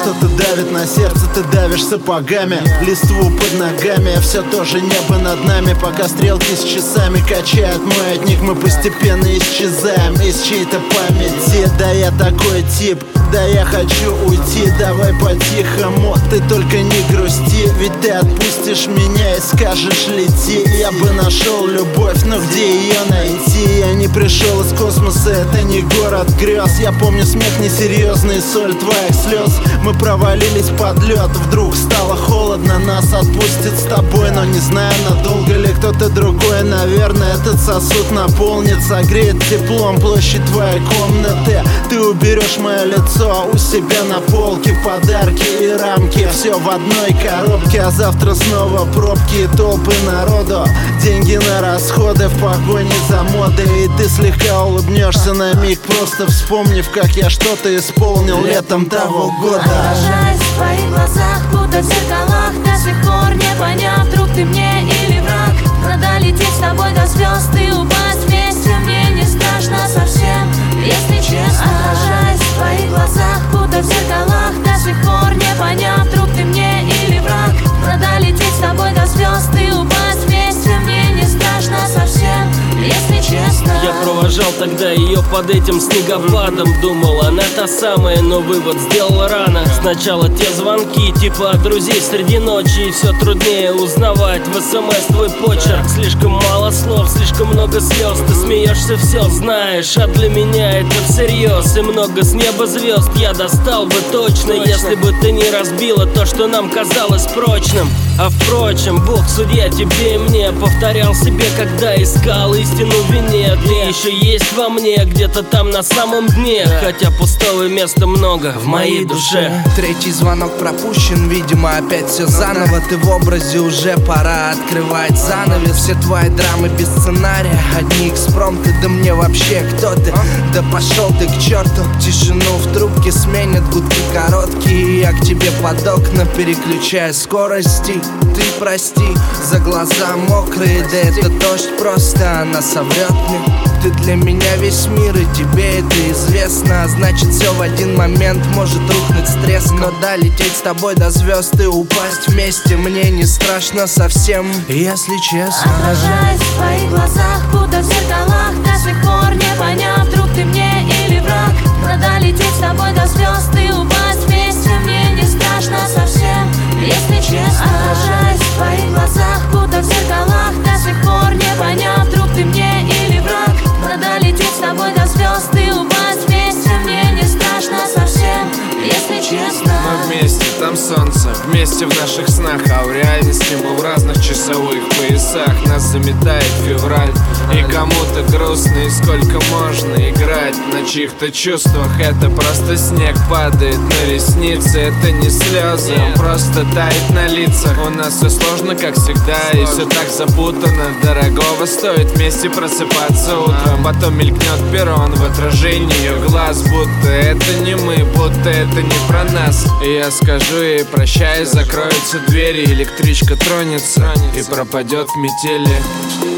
что-то давит на сердце, ты давишь сапогами. Листву под ногами, все тоже небо над нами. Пока стрелки с часами качают маятник, мы постепенно исчезаем из чьей-то памяти. Да я такой тип, да я хочу уйти. Давай по-тихому, ты только не грусти. Ведь ты отпустишь меня и скажешь лети. Я бы нашел любовь, но где ее найти? Я не пришел из космоса, это не город грез. Я помню смех несерьезный, соль твоих слез. Мы провалились под лед, вдруг стало холодно. Нас отпустит с тобой, но не знаю, надолго ли кто-то другой. Наверное, этот сосуд наполнит, согреет теплом площадь твоей комнаты. Ты уберешь мое лицо у себя на полке, подарки и рамки, все в одной коробке. А завтра снова пробки и толпы народу, деньги на расходы в погоне за модой. И ты слегка улыбнешься на миг, просто вспомнив, как я что-то исполнил летом того года. Отражаясь в твоих глазах, будто в зеркалах, до сих пор не поняв, друг ты мне или враг. Надо лететь с тобой до звезд и упасть вместе, мне не страшно совсем, если честно. Отражаясь в твоих глазах, будто в зеркалах, до сих пор не поняв, друг ты мне или враг. Надо лететь с тобой до звезд и упасть вместе, мне не страшно совсем, если честно. Я провожал тогда ее под этим снегопадом. Думал, она та самая, но вывод сделал рано. Сначала те звонки, типа от друзей среди ночи. И все труднее узнавать в СМС твой почерк. Слишком мало слов, слишком много слез. Ты смеешься, все знаешь, а для меня это всерьез. И много с неба звезд я достал бы точно, если бы ты не разбила то, что нам казалось прочным. А впрочем, Бог судья тебе и мне. Повторял себе, когда искал истину в вине. Ты еще есть во мне, где-то там на самом дне. Хотя пустого места много в моей душе. Третий звонок пропущен, видимо опять все заново. Ты в образе, уже пора открывать занавес. Все твои драмы без сценария, одни экспромты. Да мне вообще кто ты? Да пошел ты к черту. Тишину в трубке сменят гудки короткие. Я к тебе под окна переключаю скорости. Ты прости за глаза мокрые, да это дождь просто, она соврет мне. Ты для меня весь мир, и тебе это известно. Значит, все в один момент может рухнуть с треском. Но да, лететь с тобой до звезд и упасть вместе мне не страшно совсем, если честно. Отражаясь в твоих глазах, будто в зеркалах, до сих пор не поняв, друг ты мне или враг. Надо лететь с тобой до звезд и упасть вместе, мне не страшно совсем, если честно. Отражаясь в твоих глазах, будто в зеркалах, до сих пор не поняв, друг ты мне или враг. Надо лететь с тобой до звезд и упасть вместе, мне не страшно совсем, если честно. Мы вместе, там солнце, вместе в наших снах. А в реальности мы в разных часовых поясах. Нас заметает февраль, и кому-то грустно. И сколько можно играть на чьих-то чувствах? Это просто снег падает на ресницы. Это не слезы, он просто тает на лицах. У нас все сложно, как всегда, и все так запутано. Дорогого стоит вместе просыпаться утром. Потом мелькнет перрон в отражении ее глаз. Будто это не мы, будто это не про нас. И я скажу ей прощай, закроются двери, электричка тронется и пропадет в метели.